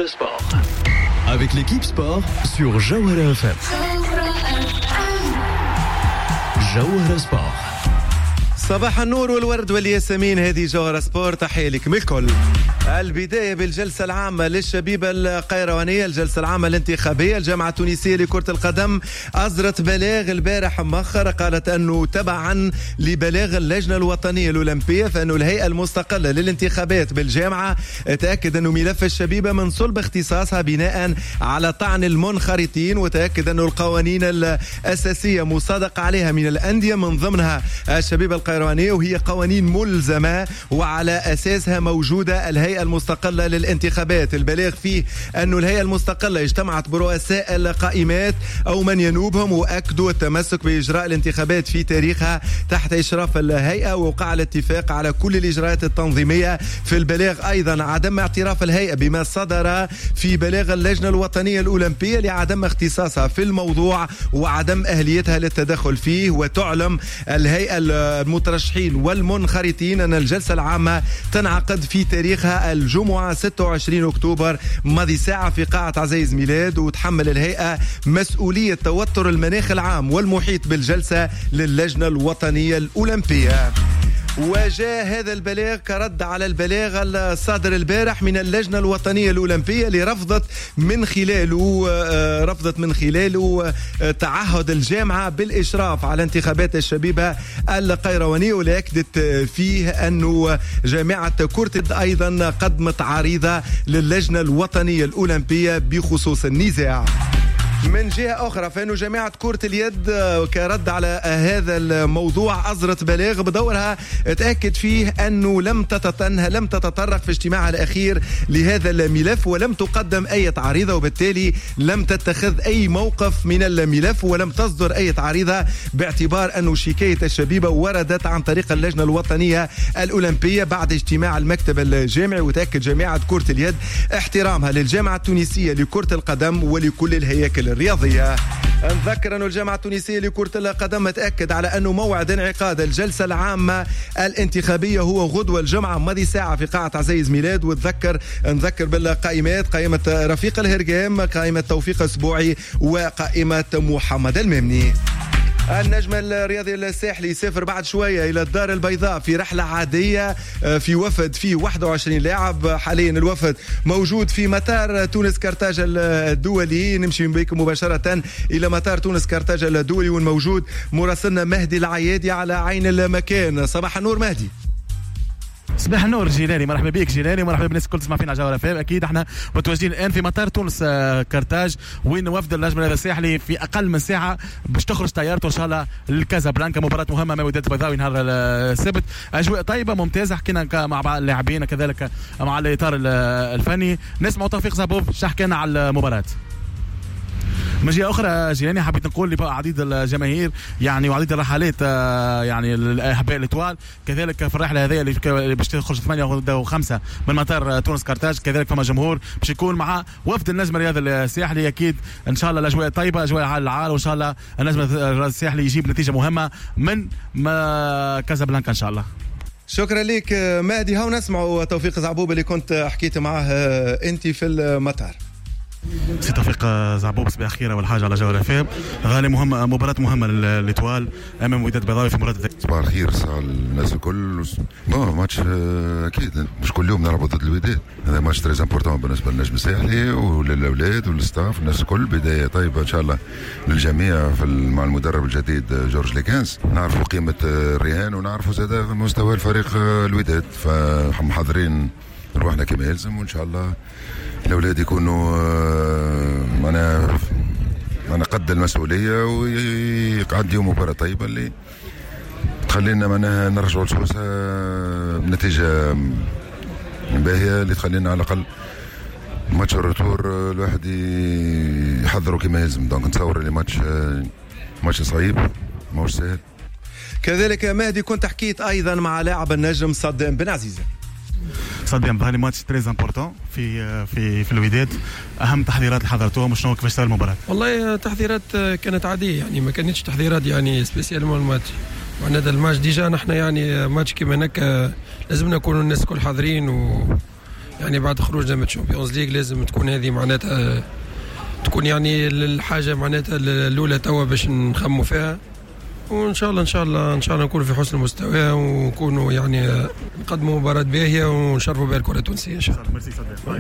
Jawhara Sport. Avec l'équipe sport sur Jawhara FM. Jawhara Sport. صباح النور والورد والياسمين، هذه جوهرة سبورت، تحية لكم الكل. البداية بالجلسة العامة للشبيبة القيروانية، الجلسة العامة الانتخابية. الجامعة التونسية لكرة القدم أصدرت بلاغ البارح مؤخر، قالت أنه تبعا لبلاغ اللجنة الوطنية الأولمبية فإن الهيئة المستقلة للانتخابات بالجامعة تأكد أنه ملف الشبيبة من صلب اختصاصها بناء على طعن المنخرطين، وتأكد أنه القوانين الأساسية مصادق عليها من الأندية من ضمنها الشبيبة القيروانية، وهي قوانين ملزمة وعلى أساسها موجودة الهيئة المستقلة للانتخابات. البلاغ فيه أن الهيئة المستقلة اجتمعت برؤساء القائمات أو من ينوبهم، وأكدوا التمسك بإجراء الانتخابات في تاريخها تحت إشراف الهيئة، ووقع الاتفاق على كل الإجراءات التنظيمية. في البلاغ أيضا عدم اعتراف الهيئة بما صدر في بلاغ اللجنة الوطنية الأولمبية لعدم اختصاصها في الموضوع وعدم أهليتها للتدخل فيه. وتعلم الهيئة المترشحين والمنخرطين أن الجلسة العامة تنعقد في تاريخها الجمعة 26 أكتوبر ماضي ساعة في قاعة عزيز ميلاد، وتحمل الهيئة مسؤولية توتر المناخ العام والمحيط بالجلسة للجنة الوطنية الأولمبية. وجاء هذا البلاغ كرد على البلاغ الصادر البارح من اللجنة الوطنية الأولمبية اللي رفضت من خلاله تعهد الجامعة بالإشراف على انتخابات الشبيبة القيروانية، واللي أكدت فيه أنه جامعة كورتد أيضا قدمت عريضة للجنة الوطنية الأولمبية بخصوص النزاع. من جهة أخرى فإنه جامعة كرة اليد كرد على هذا الموضوع أصدرت بلاغ بدورها تأكد فيه أنه لم تتطرق في اجتماعها الأخير لهذا الملف، ولم تقدم أي عريضة، وبالتالي لم تتخذ أي موقف من الملف ولم تصدر أي عريضة، باعتبار أنه شكاية الشبيبة وردت عن طريق اللجنة الوطنية الأولمبية بعد اجتماع المكتب الجامعي. وتأكد جامعة كرة اليد احترامها للجامعة التونسية لكرة القدم ولكل الهياكل الرياضية. نذكر أن الجامعة التونسية لكرة القدم تأكد على أنه موعد انعقاد الجلسة العامة الانتخابية هو غدوة الجمعة ماضي ساعة في قاعة عزيز ميلاد. نذكر بالقائمات: قائمة رفيق الهرقام، قائمة توفيق السبوعي، وقائمة محمد الممني. النجم الرياضي الساحلي يسافر بعد شوية إلى الدار البيضاء في رحلة عادية في وفد فيه 21 لاعب. حاليا الوفد موجود في مطار تونس كرتاج الدولي. نمشي بكم مباشرة إلى مطار تونس كرتاج الدولي، والموجود مراسلنا مهدي العيادي على عين المكان. صباح النور مهدي. صباح النور جيلاني، مرحبا بك جيلاني، مرحبا بالناس الكل تسمع فينا على جوهرة FM. اكيد احنا متواجدين الان في مطار تونس كرتاج، وين وفد النجم الساحلي في اقل من ساعه باش تخرج طيارته ان شاء الله لكازابلانكا. مباراه مهمه مع وداد البيضاوي نهار السبت. اجواء طيبه ممتازه، حكينا مع بعض اللاعبين كذلك مع الاطار الفني. نسمع توفيق زعبوب شو حكينا على المباراه. من جهه اخرى جيلاني حبيت نقول لي عديد الجماهير يعني وعديد الرحلات يعني الاحباء الاتوال كذلك في الرحله هذه اللي باش تخرج 8:05 من مطار تونس كرتاج، كذلك فما جمهور باش يكون مع وفد النجم الرياضي الساحلي. اكيد ان شاء الله الاجواء طيبه، اجواء على العال، وان شاء الله النجم الرياضي الساحلي يجيب نتيجه مهمه من كازابلانكا ان شاء الله. شكرا لك مهدي. هاو نسمعوا توفيق زعبوب اللي كنت حكيت معه انت في المطار. سي توفيق زعبوب، صباح الخير اول حاجه على جوهرة FM. غالي مهمه، مباراه مهمه للإطوال امام وداد البيضاوي في مباراه صباح الخير الناس الكل. ماتش اكيد مش كل يوم نلعبوا ضد الوداد، هذا ماتش تريز امبورتون بالنسبه للنجم الساحلي وللاولاد والستاف الناس الكل. بدايه طيبه ان شاء الله للجميع مع المدرب الجديد جورج ليكانس. نعرفوا قيمه الرهان ونعرفوا زاد مستوى الفريق الوداد، فمحضرين روحنا كما يلزم، وان شاء الله الأولاد يكونوا أنا قد المسؤولية ويقعدوا مباراة طيبة اللي تخلينا نرجعوا لسوسة بنتيجة باهية اللي تخلينا على الأقل ماتش الرتور الواحد يحضروا كما يلزم. دونك نتصور اللي ماتش صعيب ماهوش سهل. كذلك مهدي كنت حكيت أيضا مع لاعب النجم صدام بن عزيزة. صدام بهالي ماتش تريز امبورتون في الوداد. اهم تحضيرات اللي حضرتوها وشنو كيفاش صار المباراه؟ والله تحضيرات كانت عاديه، يعني ما كانتش تحضيرات يعني سبيسيال مال الماتش. وعن هذا الماتش ديجا نحن يعني ماتش كيما هكا لازمنا نكونوا الناس كل حاضرين يعني بعد خروجنا من الشامبيونز ليج لازم تكون هذه معناتها تكون يعني الحاجه معناتها الاولى توا باش نخموا فيها، وان شاء الله نكونوا في حسن المستوى ونكونوا يعني نقدموا مباراه باهيه ونشرفوا بها الكره التونسيه ان شاء الله. ميرسي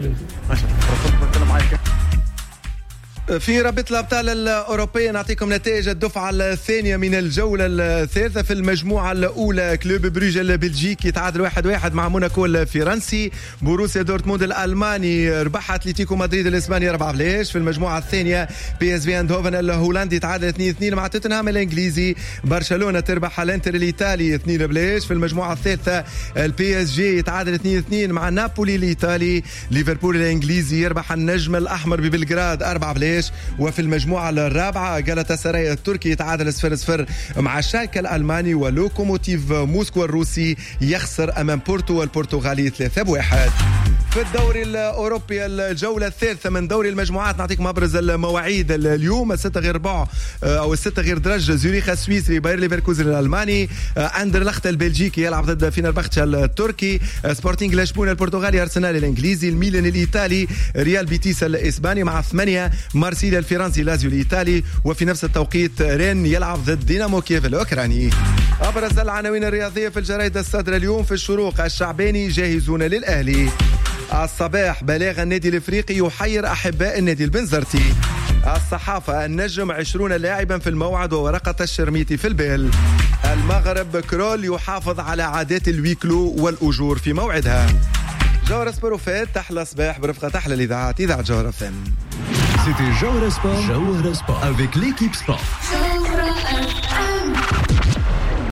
صديق. في رابطة الأبطال الأوروبية نعطيكم نتائج الدفعة الثانية من الجولة الثالثة. في المجموعة الأولى كلوب بروج البلجيكي تعادل 1-1 مع موناكو الفرنسي. بوروسيا دورتموند الألماني ربح أتلتيكو مدريد الإسباني 4-0. في المجموعة الثانية بي اس في اندهوفن الهولندي تعادل 2-2 مع توتنهام الإنجليزي. برشلونة تربح الانتر الإيطالي 2-0. في المجموعة الثالثة البي اس جي تعادل 2-2 مع نابولي الإيطالي. ليفربول الإنجليزي يربح النجم الأحمر ببلغراد 4-0. وفي المجموعة الرابعة جالاتاسراي التركي يتعادل 0-0 مع شالكة الألماني. ولوكوموتيف موسكو الروسي يخسر أمام بورتو البرتغالي 3-1. في الدوري الأوروبي الجولة الثالثة من دوري المجموعات نعطيكم أبرز المواعيد اليوم. 6-4 أو 6-3 زوريخ السويسري باير ليفركوزن الألماني. أندرلخت البلجيكي يلعب ضد فينربختشا التركي. سبورتينغ لشبونة البرتغالي. أرسنال الإنجليزي. الميلان الإيطالي. ريال بيتيس الإسباني مع 8. مارسيليا الفرنسي. لازيو الإيطالي. وفي نفس التوقيت رين يلعب ضد دينامو كييف الأوكراني. أبرز العناوين الرياضية في الجرائد الصادرة اليوم. في الشروق الشعباني جاهزون للأهلي. الصباح بلاغ النادي الافريقي يحير احباء النادي البنزرتي. الصحافه النجم 20 لاعبا في الموعد وورقه الشرميتي في البال. المغرب كرول يحافظ على عادات الويكلو والاجور في موعدها. جوهر سبور فات تحلى صباح برفقه احلى الاذاعات اذاعه جوهر فم. C'était Jawara Sport avec l'équipe sport.